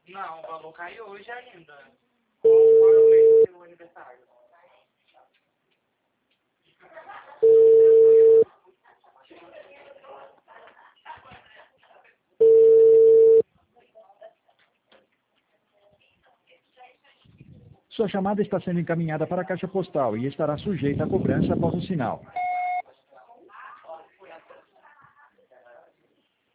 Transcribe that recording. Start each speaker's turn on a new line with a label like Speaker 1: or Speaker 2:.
Speaker 1: Não, o valor caiu hoje ainda. Qual é o mês do seu aniversário?
Speaker 2: Sua chamada está sendo encaminhada para a caixa postal e estará sujeita a cobrança após o sinal.